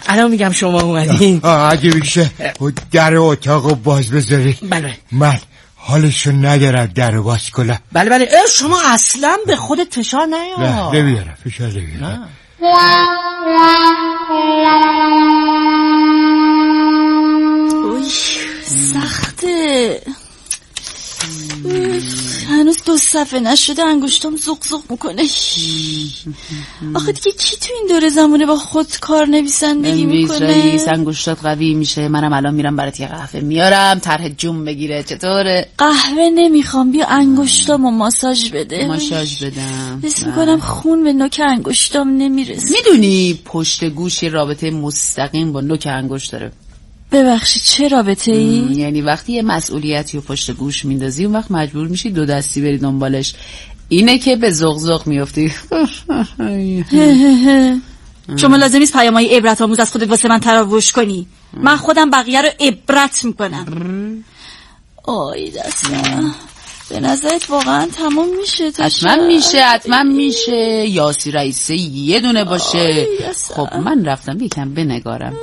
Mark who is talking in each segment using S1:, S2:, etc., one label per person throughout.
S1: الان میگم شما اومدین.
S2: اگه میشه در اتاقو باز بذاری.
S1: بله.
S2: من حالشو ندارم در باز کنم.
S1: بله شما اصلا به خودت فشار نیار.
S2: نه نمیارم فشار نمیارم.
S3: اوی سخته. هنوز 2 صفحه نشده انگشتام زوق میکنه. آخه دیگه کی تو این دوره زمونه با خود کار نویسندگی میکنه؟
S4: رئیس انگشتات قوی میشه. منم الان میرم برات یه قهوه میارم طرح جون بگیره. چطوره؟
S3: قهوه نمیخوام، بیا انگشتامو ماساژ بده.
S4: ماساژ بدم؟
S3: حس میکنم خون به نوک انگشتام نمیرسه.
S4: میدونی پشت گوش یه رابطه مستقیم با نوک انگشت داره.
S3: ببخشید چه رابطه ای؟
S4: یعنی وقتی یه مسئولیتی رو پشت گوش میندازی اون وقت مجبور میشی 2 دستی بری دنبالش. اینه که به زغزغ میافتی.
S3: شما لازم نیست پیام‌های عبرت آموز از خودت واسه من تراوش کنی. من خودم بقیه رو عبرت میکنم. آی دستم به نظرت واقعا تموم میشه؟
S4: حتما میشه. یاسی رئیسه یه دونه باشه. خب من رفتم یکم بنگارم.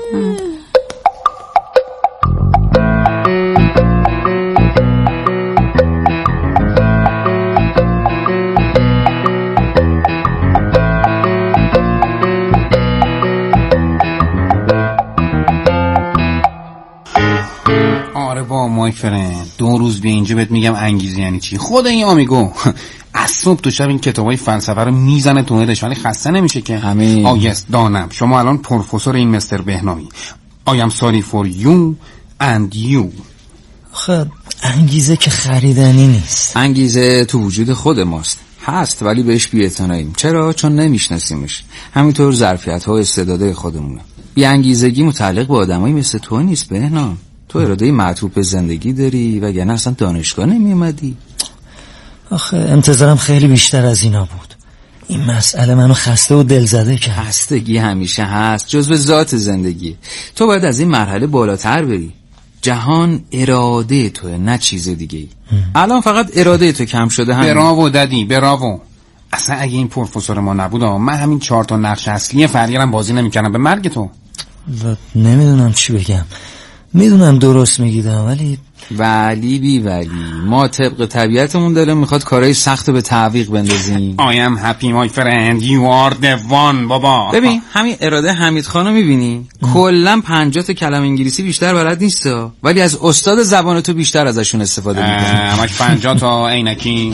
S5: آره با مای فرند 2 روز بیا اینجا بهت میگم انگیزه یعنی چی. خود این آمیگو از صبح تو شب این کتابای فلسفه رو میزنه تو هدش ولی خسته نمیشه که.
S6: همین
S5: آیس دانم شما الان پروفسور این مستر بهنامی. I am sorry for you and you.
S6: خب انگیزه که خریدنی نیست.
S7: انگیزه تو وجود خود ماست. هست ولی بهش بی‌اعتناییم. چرا؟ چون نمیشناسیمش. همینطور ظرفیت‌ها و استعدادهای خودمونه. بی انگیزگی متعلق به آدمایی مثل تو نیست بهنام. تو اراده معطوف به زندگی داری وگرنه اصلا دانشگاه نمی اومدی.
S6: آخه انتظارم خیلی بیشتر از اینا بود. این مسئله منو خسته و دلزده کرد.
S7: خستگی همیشه هست، جزو ذات زندگی. تو باید از این مرحله بالاتر بری. جهان اراده توه نه چیز دیگه ای. الان فقط اراده تو کم شده. همین.
S5: براو دادی براو. اصلا اگه این پروفسور ما نبود من همین 4 تا نقش اصلی فریرم بازی نمی‌کردم به مرگ تو.
S6: نمیدونم چی بگم. میدونم درست میگیدم
S7: ولی ما طبق طبیعتمون داره میخواد کارهای سخت به تعویق بندازیم.
S5: I am happy my friend you are the one بابا.
S7: ببین همین اراده حمید خانو میبینی کلا 50 تا کلمه انگلیسی بیشتر بلد نیستا ولی از استاد زبان تو بیشتر ازشون استفاده میکنه.
S5: همش 50 تا عینکی.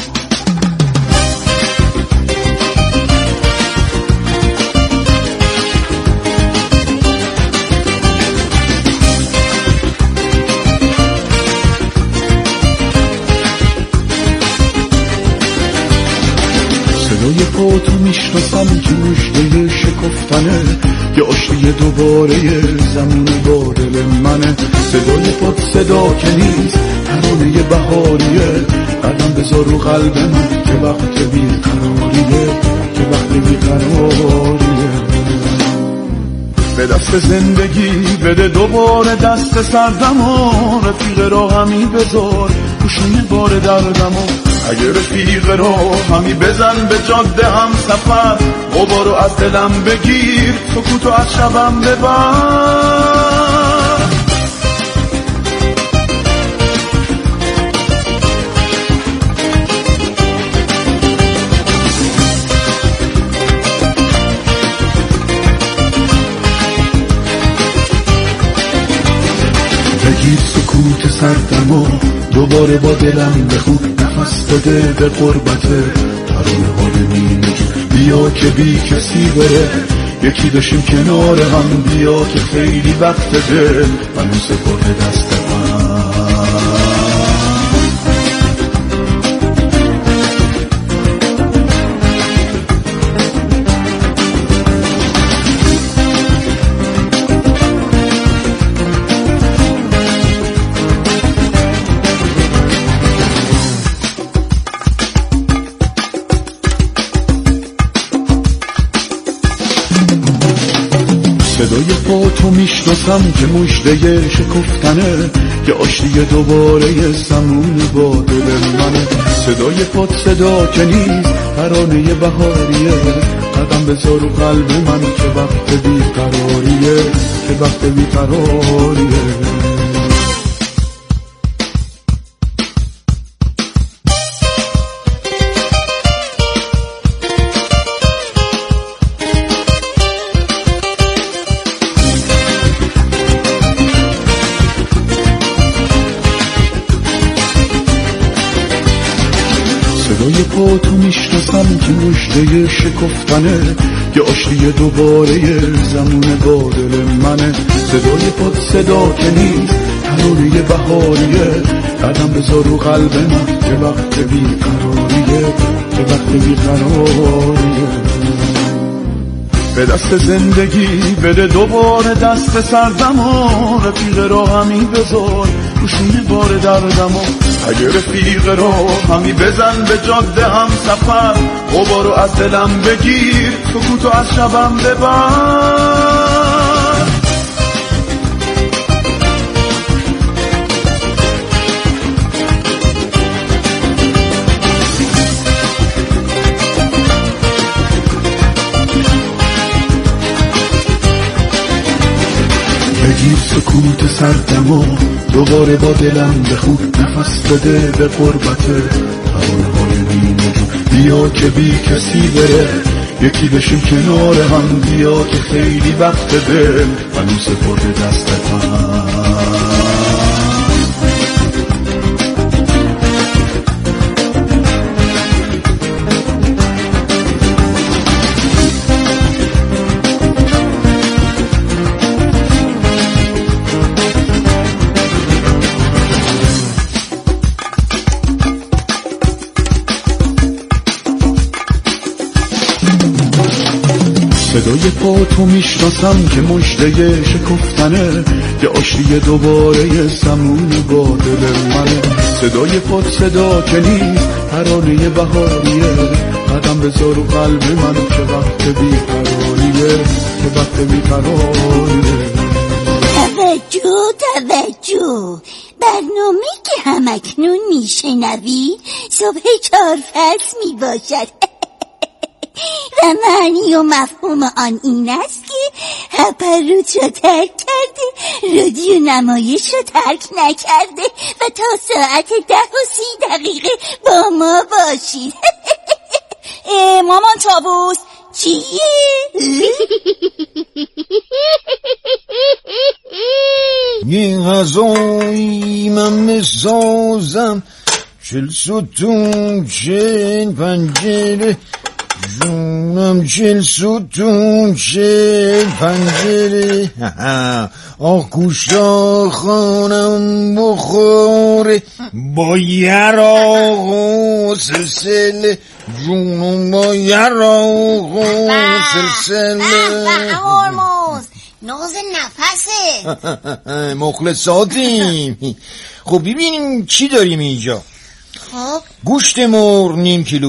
S8: صدای پاتو میشناسم که مژده شکفتنه یه آشتی دوباره زمین با دل منه. صدای پات صدا که نیست ترانه بهاریه. قدم بذار رو قلب من که وقت بیقراریه که وقت بیقراریه. به دست زندگی بده دوباره دست سردمو رفیق راهمی بذار گوشوی بار دردمو. اگه رفیق راهمی بزن به جاده هم سفر غبارو از دلم بگیر سکوتو از شبم ببر. بگیر سکوت سردمو دوباره با دلم بخون نفس بده به قربته ترانه ها نمیگه بیا که بی کسی بره یکی بشیم کنار هم بیا که خیلی وقت دل منو سپرده دست من. صدای پاتو میشناسم که مژده شکفتنه یه آشتی دوباره زمون با دل منه. صدای پات صدا که نیست ترانه بهاریه. قدم بذار رو قلب من که وقت بیقراریه که وقت بیقراریه. صدای پا تو میشناسم که مژده شکفتنه، یه آشتی دوباره زمون با دل منه. صدای پا صدا که نیست، ترانه بهاریه. قدم بذار رو قلب من که وقت بیقراریه، که وقت بیقراریه. به دست زندگی بده دوباره دست سردمو، رفیق را همی بذار روشونه بار دردمو. اگه رفیق را همی بزن به جاده هم سفر، غبارو از دلم بگیر، سکوتو از شبم ببر. بگیر سکوت سردمو، دوباره با دلم بخون، نفس بده به قربت ترانه‌های بی‌نجوم. بیا که بی کسی بره، یکی بشیم کنار هم. بیا که خیلی وقت دل منو سپرده دست هم. صدای پا تو میشناسم که مژده شکفتنه، یه آشتی دوباره زمون با دل منه. صدای پا صدا که نیست، ترانه بهاریه. قدم بذار رو قلب من که وقت بیقراریه، که وقت بیقراریه.
S9: توجه برنامه که همکنون میشنوید صبح 4 فصل میباشد و معنی و مفهوم آن این است که هپروت را ترک کرده، رادیو نمایش را ترک نکرده و تا ساعت 10:30 با ما باشید.
S3: مامان طاووس
S9: چیه؟
S2: یه غذایی من بسازم، 40 ستون 40 پنجره، جونم 40 ستون 40 پنجره. آه گوشتا خانم بخوره، با یراق و سلسله، جونم با یراق و سلسله.
S9: هرموز ناز نفسه.
S2: مخلصاتیم. خب ببینیم چی داریم اینجا.
S9: خب
S2: گوشت مرغ نیم کیلو،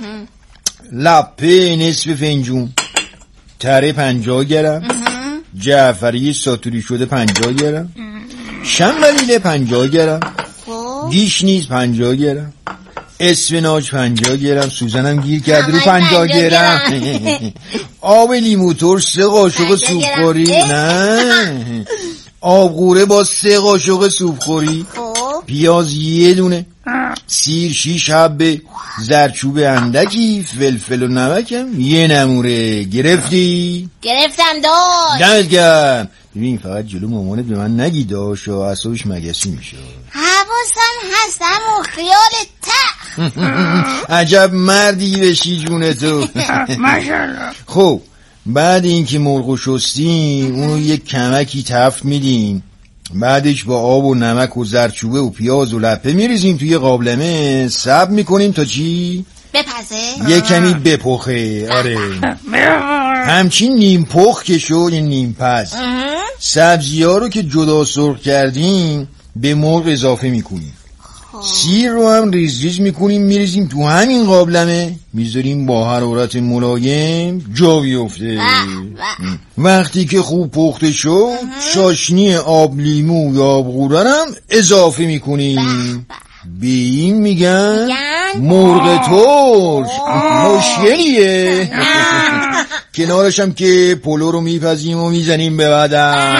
S2: لپه نصف فنجون، تره 50 گرم، جعفری ساتوری شده 50 گرم، شنبلیله 50 گرم، گیشنیز 50 گرم، اسفناج 50 گرم، سوزنم گیر کرده رو 50 گرم، آب لیمو ترش 3 قاشق سوپخوری، نه آبغوره با 3 قاشق سوپخوری، پیاز 1 دونه، سیر 6 حبه، زرچوب اندکی، فلفل و نمکم 1 نموره. گرفتی؟
S9: گرفتم داشت.
S2: دمت گرم. ببین فقط جلو مامانت به من نگی داشت و اعصابش مگسی میشه.
S9: حواسم هستم و خیال تخ.
S2: عجب مردی بشی جون تو.
S9: ماشاءالله.
S2: خب بعد اینکه مرغو شستیم اونو یک کمکی تفت میدیم، بعدش با آب و نمک و زرچوبه و پیاز و لپه میریزیم توی قابلمه، صبر میکنیم تا چی؟
S9: بپزه؟
S2: یه کمی بپخه. آره همچین نیم پخ که شد، یه نیم پز. سبزی ها رو که جدا سرخ کردیم به مرغ اضافه میکنیم، سیر رو هم ریز ریز میکنیم میریزیم تو همین قابلمه، میذاریم با حرارت ملایم جا بیفته. وقتی که خوب پخته شد چاشنی آب لیمو یا آبغوره هم اضافه میکنیم. به این میگن مرغ ترش. مشکلیه؟ کنارشم که پلو رو میپزیم و میزنیم به بدن.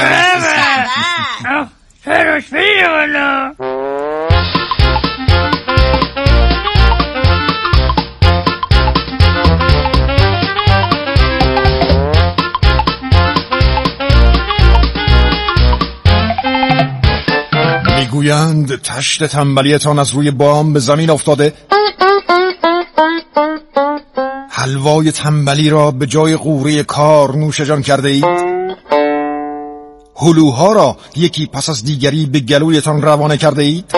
S10: سرش بیه والا.
S2: میگویند تشت تنبلیتان از روی بام به زمین افتاده. حلوای تنبلی را به جای قوره کار نوش جان کرده اید. هلوها را یکی پس از دیگری به گلویتان روانه کرده اید.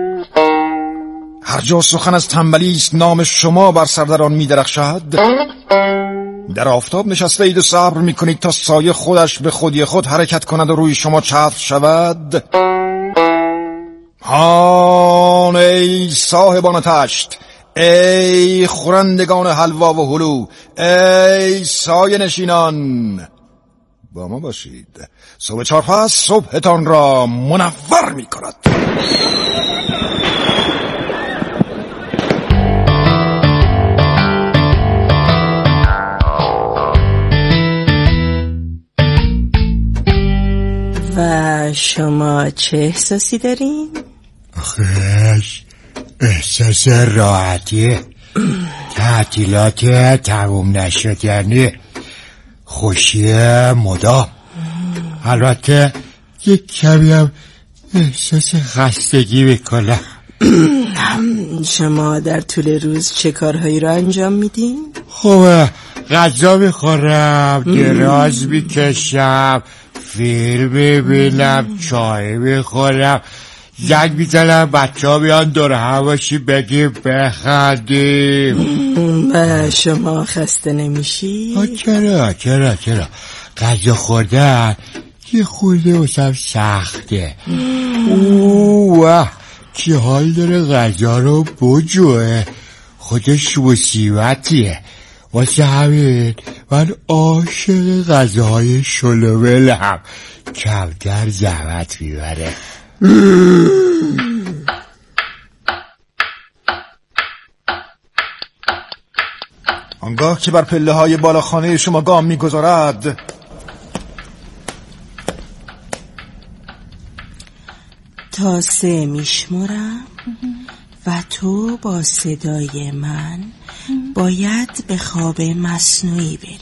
S2: هر جا سخن از تنبلی است نام شما بر سردران می درخشد. در آفتاب نشسته اید و صبر می کنید تا سایه خودش به خودی خود حرکت کند و روی شما چتر شود. هان ای صاحبان تشت، ای خورندگان حلوا و هلو، ای سایه نشینان، با ما باشید. صبح چهارپس صبحتان را منور می کند.
S1: و شما چه احساسی دارین؟
S11: آخیش احساس راحتیه. تعطیلات تموم نشدنی، خوشی مدام. البته یک کمی هم احساس خستگی میکنم.
S1: شما در طول روز چه کارهایی را انجام میدین؟
S11: خب غذا میخورم، دراز میکشم، فیلم میبینم، چای میخورم، زنگ میزنم بچه ها بیان دور هم باشی بگیم بخندیم.
S1: و شما خسته نمیشی؟
S11: چرا غذا خوردن یه خورده واسم سخته. اوه چه حال داره غذا رو بجوه، خودش مصیبتیه. واسه همین من عاشق غذاهای شلوولم، کمتر زحمت میبره.
S2: آنگاه که بر پله های بالاخانه شما گام میگذارد،
S1: تا 3 میشمرم و تو با صدای من باید به خواب مصنوعی بری.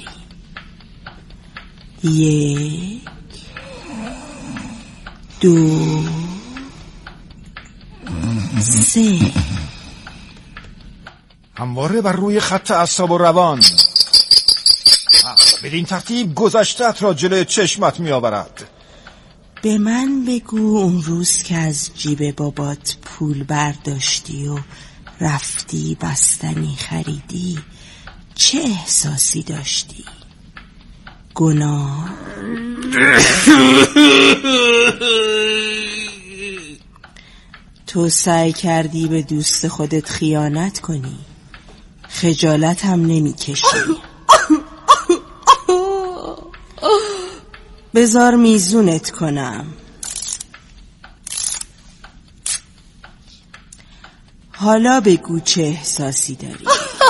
S1: 1 2 3.
S2: همواره بر روی خط اعصاب و روان. بدین ترتیب گذشته‌ات را جلوی چشمت می آورد.
S1: به من بگو اون روز که از جیب بابات پول برداشتی و رفتی بستنی خریدی چه احساسی داشتی؟ گناه؟ تو سعی کردی به دوست خودت خیانت کنی، خجالت هم نمی کشی. بذار میزونت کنم. حالا بگو چه احساسی داری؟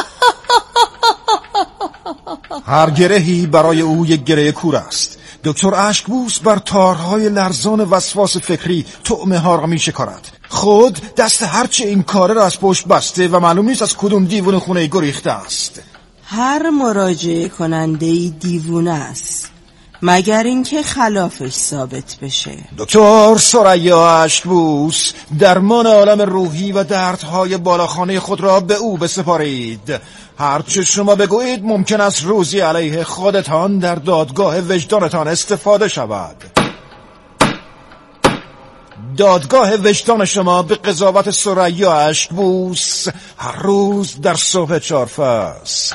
S2: هر گرهی برای او یک گره کور است. دکتر اشکبوس بر تارهای لرزان وسواس فکری طعمه ها را می شکارد. خود دست هرچه این کاره را از پشت بسته و معلوم نیست از کدوم دیوون خونه گریخته است.
S1: هر مراجعه کننده‌ای دیوونه است مگر اینکه خلافش ثابت بشه.
S2: دکتر ثریا اشکبوس درمان عالم روحی و دردهای بالاخانه خود را به او بسپارید. هرچه شما بگویید ممکن است روزی علیه خودتان در دادگاه وجدانتان استفاده شود. دادگاه وجدان شما به قضاوت ثریا اشکبوس هر روز در صبح 4 فصل.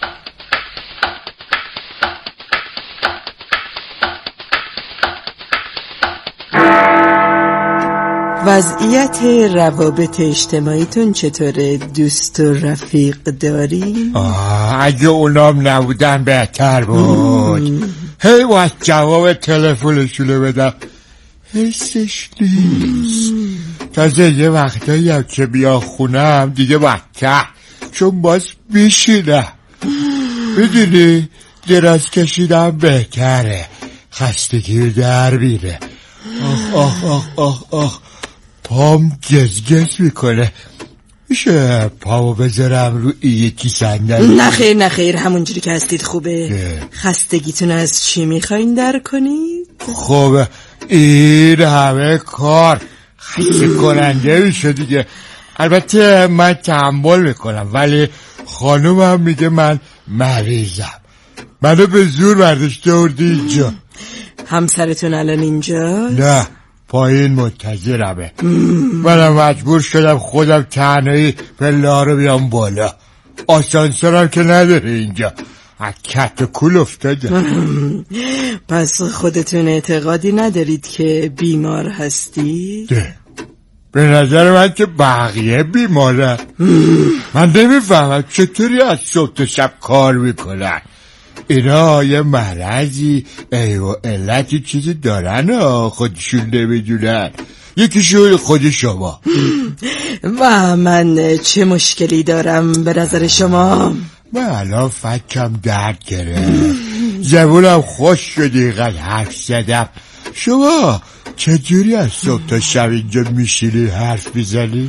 S1: وضعیت روابط اجتماعیتون چطوره؟ دوست و رفیق داری؟
S11: اگه اونام نبودن بهتر بود. هی باید جواب تلفنشونو بدم، حسش نیست. تازه یه وقتایی هم که بیا خونم دیگه بدتر، چون باز میشینم. میدونی دراز کشیدم بهتره، خستگی در بیره. آخ آخ آخ آخ پام گزگز میکنه. میشه پامو بذارم رو یکی صندلی؟
S1: نه خیر همونجوری که هستید خوبه. خستگیتون از چی میخواین در کنید؟
S11: خوبه این همه کار خسته کننده میشه دیگه. البته من تحمل میکنم ولی خانومم میگه من مریضم، منو به زور برداشته آوردی اینجا.
S1: همسرتون الان اینجا؟
S11: نه پایین منتظرمه. منم مجبور شدم خودم تنهایی پله‌ها رو بیام بالا. آسانسورم که نداره اینجا، از کت و کول افتادم.
S1: پس خودتون اعتقادی ندارید که بیمار هستید؟
S11: به نظر من که بقیه بیمارن. من نمیفهمم چطوری از صبح تا شب کار میکنن. اینا یه مرضی و علتی چیزی دارن خودشون نمیدونن. یکیشون خود شما.
S1: و من چه مشکلی دارم به نظر شما؟
S11: من الان فکم درد گرفت، زبونم خوش شد اینقدر حرف زدم. شما چجوری از صبح تا شب اینجا میشینی حرف میزنی؟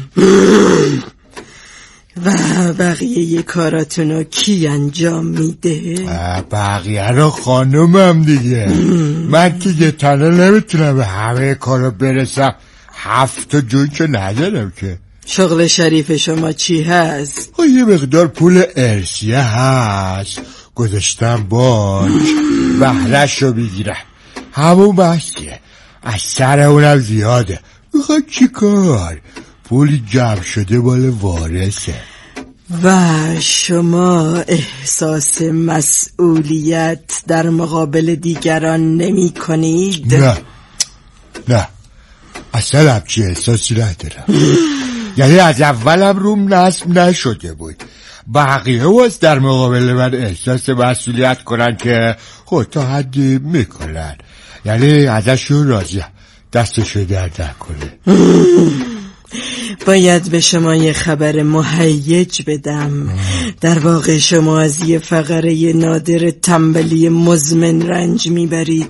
S1: و بقیه کاراتونو کی انجام میده؟
S11: بقیه رو خانومم دیگه. من که یه تنه نمیتونم به همه کارو برسم، 7 جون که ندارم که.
S1: شغل شریف شما چی هست؟
S11: یه مقدار پول ارسیه هست گذاشتم بانک بهره‌شو بگیرم، همون بحثیه. از سر اونم زیاده. میخوای چی کار؟ پولی جمع شده مال وارثه.
S1: و شما احساس مسئولیت در مقابل دیگران نمی کنید؟
S11: نه اصلا همچی احساسی ندارم. یعنی از اولم روم نصب نشده بود. بقیه واس در مقابل من احساس مسئولیت کنن که خود تا حدی میکنن. یعنی ازشون راضیم، دستشو درد نکنه.
S1: باید به شما یه خبر مهیج بدم. در واقع شما از یه فقره نادر تنبلی مزمن رنج میبرید.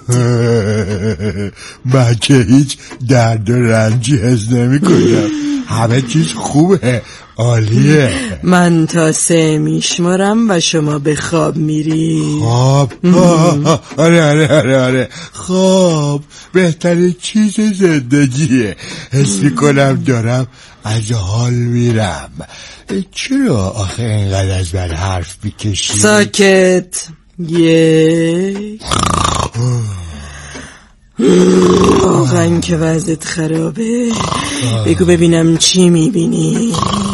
S11: من که هیچ درد و رنجی حس نمی کنم. همه چیز خوبه، عالیه.
S1: من تا 3 میشمارم و شما به خواب میری.
S11: خواب؟ آره خواب بهترین چیز زندگیه. حس میکنم دارم از حال میرم. چرا آخه اینقدر از من حرف میکشی؟
S1: ساکت. 1 واقعا که وضعت خرابه. بگو ببینم چی میبینی؟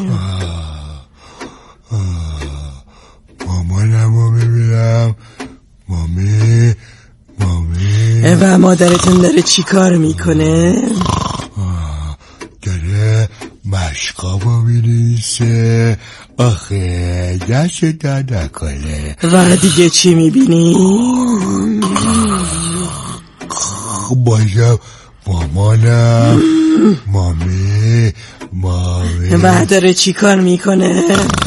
S11: مامانمو میبینم. مامی
S1: و مادرتون داره چی کار میکنه؟
S11: داره مشقامو میریسه. آخه دست درد نکنه.
S1: و دیگه چی میبینی؟
S11: بازم مامانم. مامی
S1: و داره چی کار میکنه؟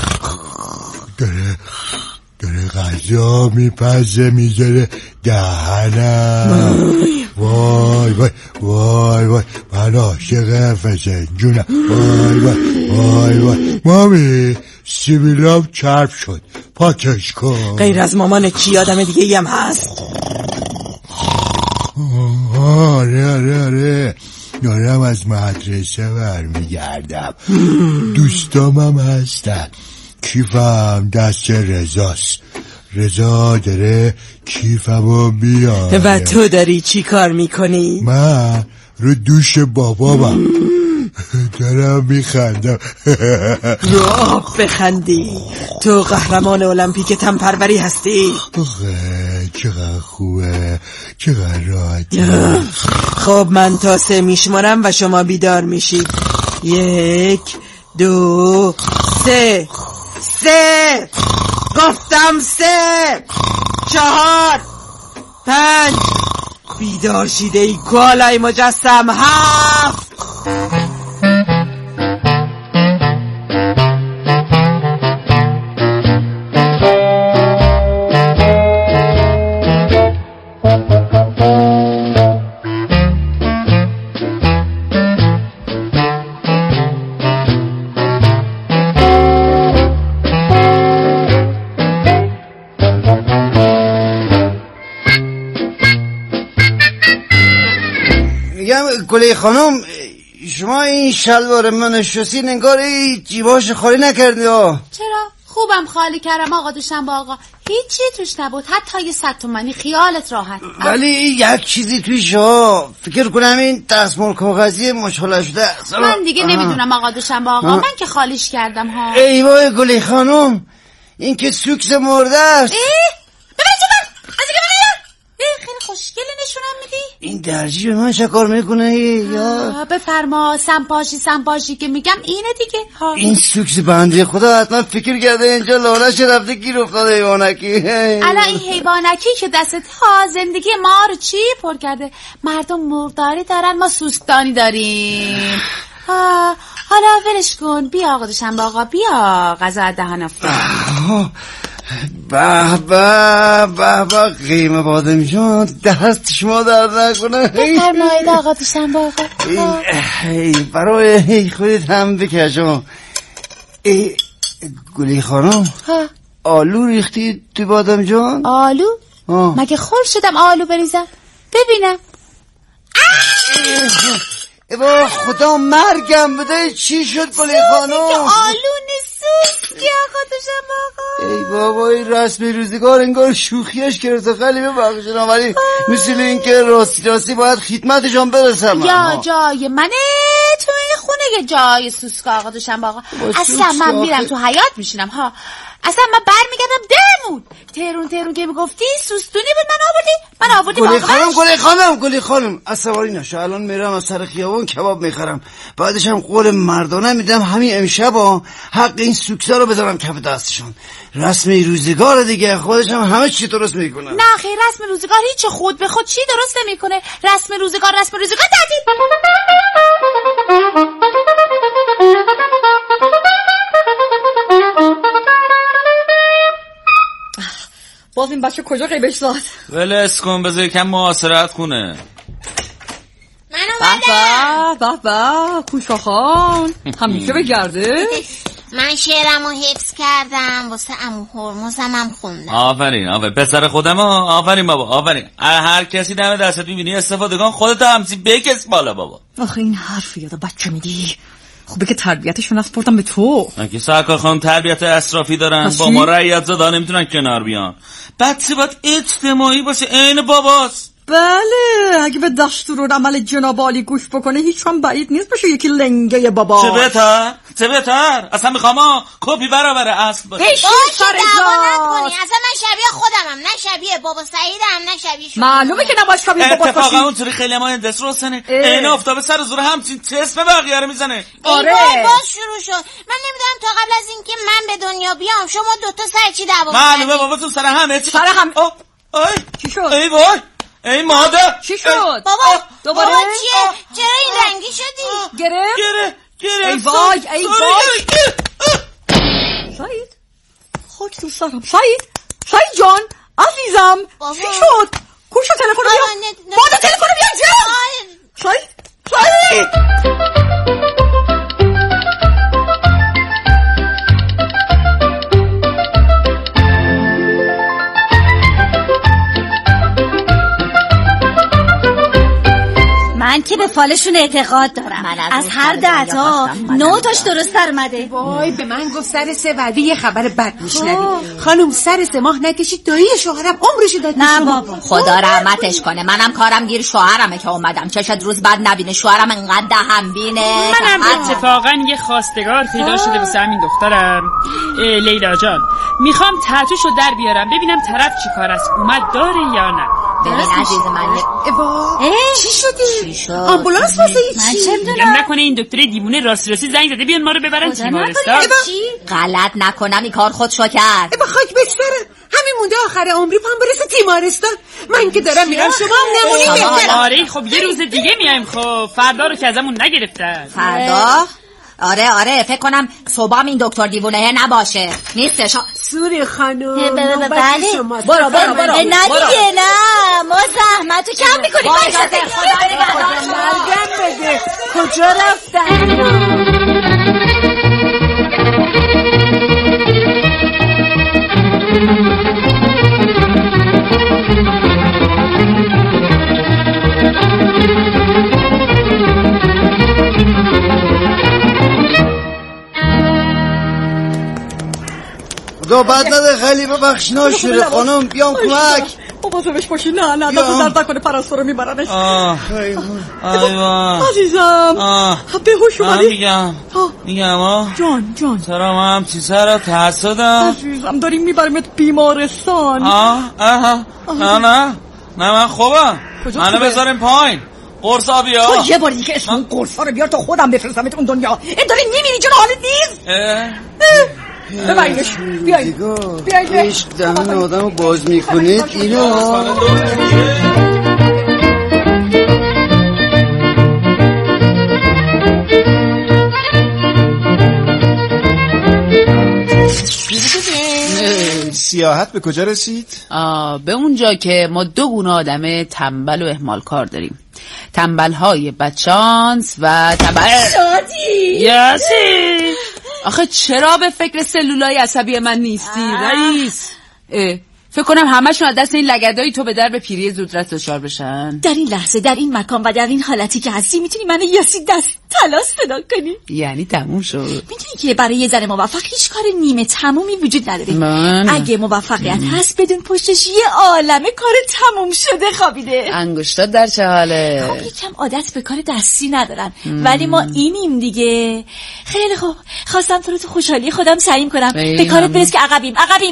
S11: داره غذا میپزه میذاره دهنم. وای وای وای وای من عاشق فسنجونم. وای وای مامی سیبیلام چرب شد، پاکش کن.
S1: غیر از مامان کی آدم دیگه ای هم هست؟
S11: آره دارم از مدرسه برمیگردم. دوستامم هستن. کیفم دست رضاست. رضا داره کیفمو بیاره.
S1: و تو داری چی کار میکنی؟
S11: من رو دوش بابامم دارم میخندم.
S1: رو بخندی. تو قهرمان المپیک تنپروری هستی.
S11: چقدر خوبه، چقدر راحتی.
S1: خب من تا 3 میشمارم و شما بیدار میشید. 1 2 3 گفتم 3 4 5 بیدار شیده ای کالای مجسم. 7
S11: 7
S2: میگم گله خانم، شما این شلوار من شستین انگار جیباش خالی نکردی.
S4: چرا؟ خوبم خالی کردم آقا دوشنبه آقا، هیچی توش نبود، حتی یه 100 تومانی، خیالت راحت.
S2: ولی یک چیزی توش فکر کنم این دستمال کاغذی مشغله شده است.
S4: من دیگه نمیدونم آقا دوشنبه آقا، من که خالیش کردم ها.
S2: ای وای گله خانم، این که سوکس مرده است.
S4: خیلی خوشگلی نشونم میدی.
S2: این درجی به من چکار میکنه یا
S4: بفرما. سمپاشی که میگم اینه دیگه ها.
S2: این سوکس بنده خدا حتما فکر کرده اینجا لانش رفته گیر افتاده حیوانکی.
S4: الان این حیوانکی که دستت ها زندگی ما رو چی پر کرده. مردم مرداری دارن، ما سوسکدانی داریم. حالا ولش کن، بیا آقا دوشنبه آقا، بیا غذا دهن افتاد.
S2: به به به به قیمه بادم جان، دست شما درد نکنه.
S4: بفرمایید آقا دوشنبه آقا.
S2: برای خودت هم بکشم. گلی خانم، آلو ریختی تو بادم جان؟
S4: آلو؟ مگه خل شدم آلو بریزم؟ ببینم.
S2: با خدا مرگم بده. چی شد گلی خانم؟
S4: آلو نیست که آقا دوشنبه آقا.
S2: ای بابا این رسم روزگار انگار شوخیش کرده. خیلی ببخشید ولی مثل این که راستی باید خدمتشان برسم.
S4: یا جای منه تو این خونه یه جای سوسک آقا دوشنبه آقا. اصلا من میرم تو حیاط میشینم ها. اصلا من برمیگردم درمون. تهرون که میگفتی سوستونی بود من آوردی
S2: گلی خانم عصبانی نشو. الان میرم از سر خیابون کباب میخرم، بعدش هم قول مردانه میدم همین امشب حق این سوکسا رو بذارم کف دستشون. رسم روزگار دیگه، خودش هم همه چی درست میکنه.
S4: نه خیر، رسم روزگار هیچ خود به خود چی درست نمیکنه. رسم روزگار تعطیل.
S3: باز این بچه کجا غیبش داد؟
S7: ولس کن، بذار یکم معاصرت کنه.
S9: من اومدم.
S3: به کوشا خان همیشه بگرده.
S9: من شعرمو حفظ کردم، واسه عمو هرمزم هم خوندم.
S7: آفرین پسر خودم. آفرین بابا، آفرین. هر کسی دم دستت میبینی استفاده کن، خودت همسی بکس بالا بابا.
S3: آخه این حرف یاد بچه میدی. خوبه که تربیتشون اسپردم به تو.
S7: اگه سرکار خانم تربیت اسرافی دارن، با ما رعیت زادا نمیتونن کنار بیان. بچه باید اجتماعی باشه، عین باباست.
S3: بله، اگه به دستور عمل جناب عالی گوش بکنه هیچ هم بعید نیست بشه یکی لنگه بابا.
S7: چه بهتر اصلا میخوام کپی برابر اصل باشه.
S9: باشه دعوا نکنی. اصلا من شبیه خودمم، نه شبیه بابا سعیدم، نه شبیه شما.
S3: معلومه که نباید شبیه بابا باشی.
S7: اتفاقا اونطوری خیلی ما هندس رو سنه عین آفتاب سر زور همچین چسم بقیه رو میزنه.
S9: آره باز شروع شد. من نمیدونم تا قبل از اینکه من به دنیا بیام شما دوتا سر چی دعوا کردید؟
S7: معلومه باباتون سر همه
S3: چی شد؟
S7: ای وای ای مادر
S3: چی شد؟
S9: بابا
S3: دوباره
S9: چیه؟ چرا این رنگی شدی؟
S3: گره
S9: ای
S3: وای سعید خاک تو سرم. سعید جان عزیزم چی شد؟ کوشا تلفن بیا. مادر تلفن بیا جان. سعید
S12: من که به فالشون اعتقاد دارم. از هر 10 تا 9 تاش درست در اومده.
S13: وای به من گفت سر 3 وعده یه خبر بد میشنوی. خانم سر 3 ماه نکشید دایی شوهرم عمرشو داد.
S12: نه بابا خدا رحمتش کنه. منم کارم گیر شوهرمه که اومدم. چشت روز بعد نبینه شوهرم انقدر دهن بینه.
S14: منم اتفاقا یه خواستگار پیدا شده واسه همین دخترم. لیلا جان میخوام تتوشو در بیارم ببینم طرف چی کار است، اومد داره یا نه.
S12: ببین عزیز من
S13: چی شدی؟ آمبولانس واسه چی؟
S14: من چه میدونم. نکنه این دکتر دیوونه راستی زنگ زده بیان ما رو ببرن تیمارستان.
S12: غلط نکنم این کار خودشو کرد.
S13: خاک بسپرم همین مونده آخر عمری پام برسه تیمارستان. من که دارم میرم شما هم نمونی بهترم.
S14: آره خب یه روز دیگه میایم. خب فردا رو که ازمون نگرفتن.
S12: فردا؟ آره فکر کنم صبحم این دکتر دیوونه نباشه. نیستش.
S13: سوری خانم
S12: بله برو نه دیگه نه ما زحمتو کم میکنیم.
S13: مرگم بده کجا رفتن؟
S2: صحبت نده خیلی ببخش ناشره خانم بیام کمک
S3: مواظبش باشی نه دست درد نکنه پرستو رو میبرنش عزیزم بهوش اومدی
S15: میگم
S3: جان
S15: سرم هم چیزه را تحصدم
S3: عزیزم داریم میبریمت بیمارستان
S15: نه من خوبم منو بذاریم پایین قرصا بیا
S3: تو یه بار دیگه اسم اون قرصا رو بیار تا خودم بفرستمت اون دنیا این داری میمیری چون حالت نیست ببرینش بیایید
S2: عشق دهن آدم رو باز میکنید اینو سیاحت به کجا رسید؟
S4: به اونجا که ما دو گونه آدم تنبل و اهمال کار داریم تنبل‌های بدشانس و
S3: یاسی
S4: آخه چرا به فکر سلولای عصبی من نیستی رئیس؟ فکر کنم همشون از دست این لگدایی تو به در به پیری زودرس دچار بشن.
S3: در این لحظه در این مکان و در این حالتی که هستی میتونی منو یاسی دست طلا صدا کنی.
S4: یعنی تموم شد.
S3: میدونی که برای یه زن موفق هیچ کار نیمه تمومی وجود نداره. اگه موفقیت هست بدون پشتش یه عالمه کار تموم شده خوابیده.
S4: انگشتات در چه حاله؟
S3: خب یکم عادت به کار دستی ندارن ولی ما اینیم دیگه. خیلی خوب خواستم تو رو تو خوشحالی خودم سعیم کنم به کارت برس که عقب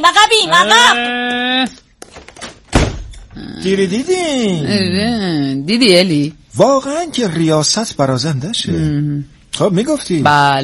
S2: گیری
S4: دیدی الی؟
S2: واقعا که ریاست برازنده شه. خب میگفتی؟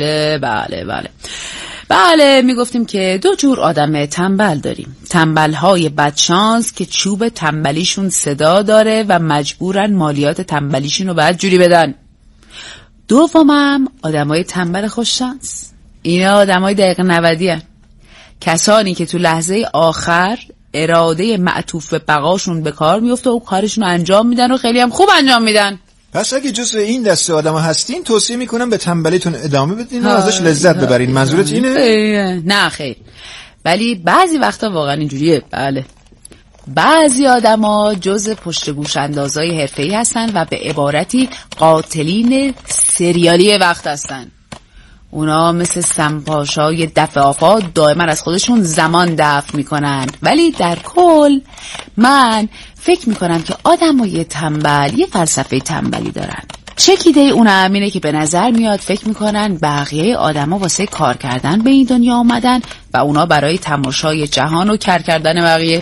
S4: بله میگفتیم که دو جور آدم تنبل داریم. تنبل‌های بدشانس که چوب تنبلیشون صدا داره و مجبورن مالیات تنبلیشون رو بعد جوری بدن. دومم آدمای تنبل خوششانس. اینا آدمای دقیقه 90 هن. کسانی که تو لحظه آخر اراده معطوف به بقاشون به کار میفته و کارشون رو انجام میدن و خیلی هم خوب انجام میدن.
S2: پس اگه جزو این دسته آدم هستین توصیه میکنم به تنبلیتون ادامه بدین و ازش لذت ببرین. منظورت اینه؟
S4: نه خیر، ولی بعضی وقتا واقعا اینجوریه. بله بعضی آدما جز پشت گوش اندازای حرفه‌ای هستن و به عبارتی قاتلین سریالی وقت هستن. اونا مثل سمپاشای دفع آفات دائما از خودشون زمان دفع میکنن. ولی در کل من فکر میکنم که آدمای تنبل یه فلسفه تنبلی دارن. چکیده اونم اینه که به نظر میاد فکر میکنن بقیه آدما واسه کار کردن به این دنیا آمدن و اونا برای تماشای جهان و کار کردن بقیه.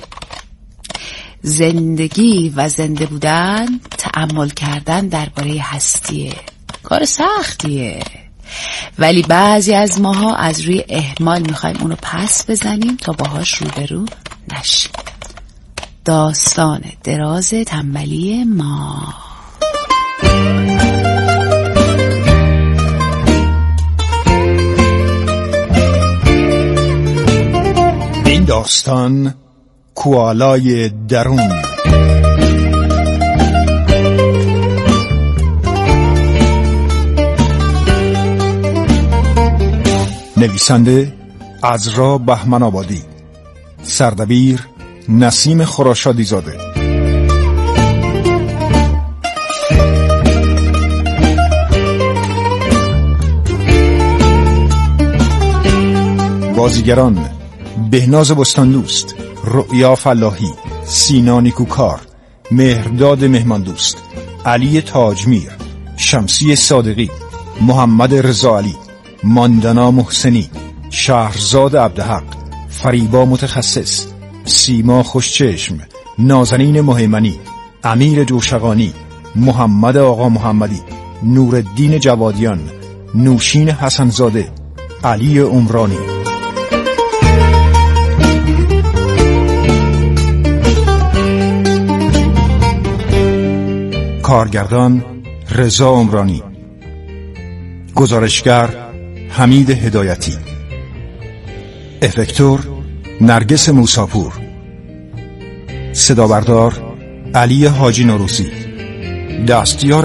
S4: زندگی و زنده بودن تأمل کردن درباره هستیه. کار سختیه، ولی بعضی از ماها از روی اهمال میخوایم اونو پس بزنیم تا باهاش روبرو نشیم. داستان دراز تنبلی ما.
S2: این داستان کوالای درون. نویسنده عذرا بهمن آبادی، سردبیر نسیم خراشادی زاده، بازیگران بهناز بستاندوست، رؤیا فلاحی، سینا نیکوکار، مهرداد مهماندوست، علی تاجمیر، شمسی صادقی، محمد رضا علی، ماندنا محسنی، شهرزاد عبدحق، فریبا متخصص، سیما خوشچشم، نازنین مهیمنی، امیر جوشقانی، محمد آقا محمدی، نورالدین جوادیان، نوشین حسنزاده، علی عمرانی. کارگردان رضا عمرانی، گزارشگر حمید هدایتی، افکتور نرگس موساپور، صدابردار علی حاجی نوروزی، دستیار